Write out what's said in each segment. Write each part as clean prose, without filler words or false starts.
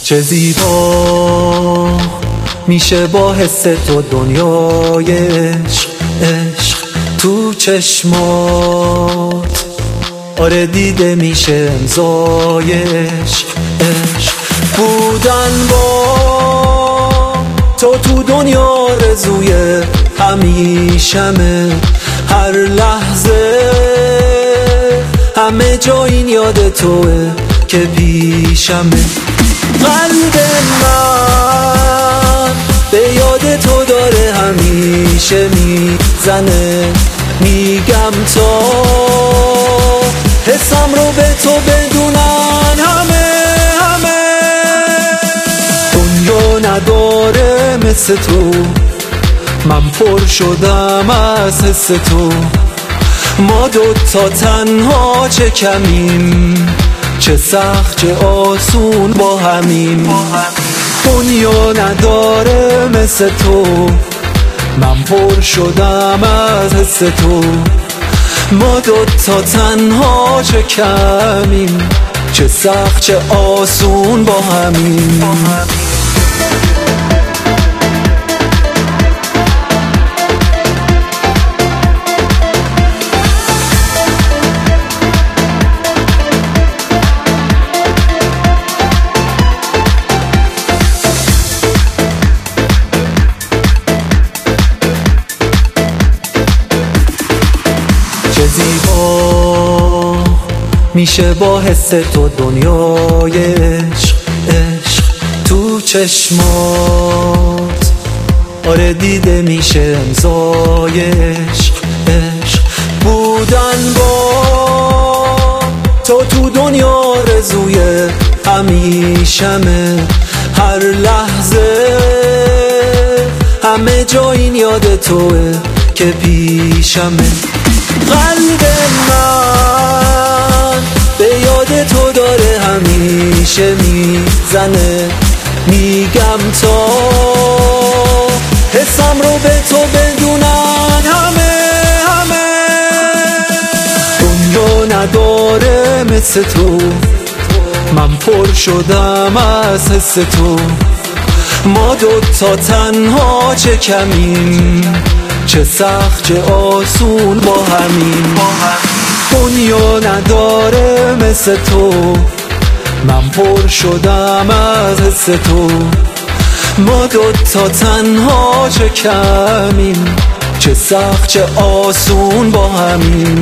چه زیبا میشه با حس تو دنیای عشق تو چشمات. آره دیده میشه امضای عشق بودن با تو دنیا رزوی همیشمه. هر لحظه همه جا این یاد توه که پیشمه. قلب من به یاد تو داره همیشه میزنه. میگم تا حسم رو به تو بدونن همه دنیا نداره مثل تو. من پر شدم از حس تو. ما دوتا تنها چه کمیم، چه سخت چه آسون با همیم. دنیا نداره مثل تو. من پر شدم از حس تو. ما دوتا تنها چه کمیم، چه سخت چه آسون با همیم. چه زیبا میشه با حس تو دنیای عشق تو چشمات. آره دیده میشه امضای عشق بودن با تو دنیا رزوی همیشمه. هر لحظه همه جا این یاد توه که پیشمه. قلب من به یاد تو داره همیشه میزنه. میگم تا حسم رو به تو بدونن همه دنیا نداره مثل تو. من پر شدم از حس تو. ما دوتا تنها چه کمیم، چه سخت چه آسون با همیم. دنیا نداره مثل تو. من پر شدم از حس تو. ما دوتا تنها چه کمیم، چه سخت چه آسون با همیم.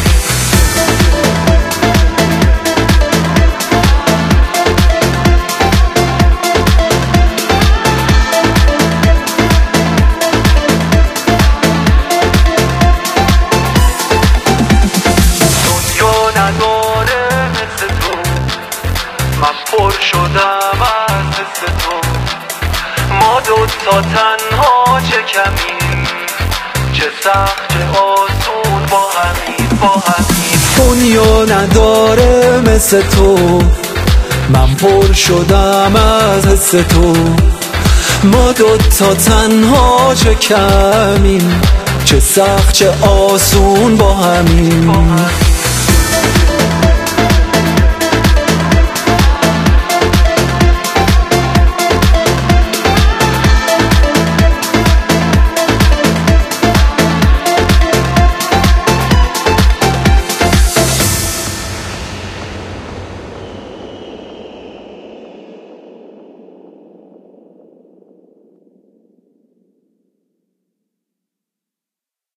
من پر شدم از حس تو. ما دوتا تنها چه کمیم، چه سخت چه آسون با همیم. دنیا نداره مثل تو. من پر شدم از حس تو. ما دوتا تنها چه کمیم، چه سخت چه آسون با همیم.